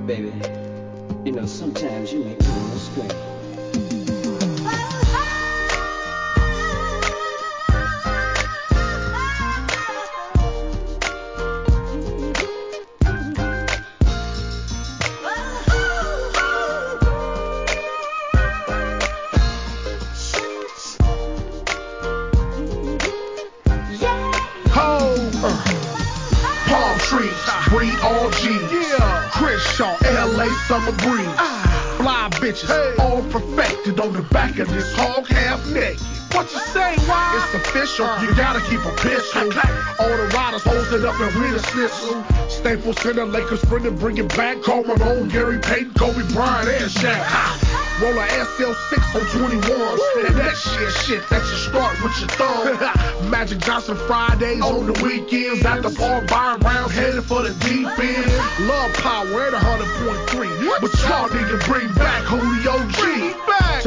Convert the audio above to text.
Baby, you know, sometimes you make me wanna scream. Palm trees, breed all G's. Yeah. Crenshaw, LA summer breeze. Fly bitches, all perfected on the back of this hog half naked. What you say, why? It's official, you gotta keep a pistol. All the riders hosted up and we the snitzel. Staples Center, Lakers friend and bring it back. Call Malone, Gary Payton, Kobe Bryant, and Shaq. Roll a SL6 on 21s. And that shit, that you start with your thumb. Magic Johnson Fridays on the weekends. At the bar, buying rounds, headed for the deep end. Love power at 100.3. But y'all need to bring back Julio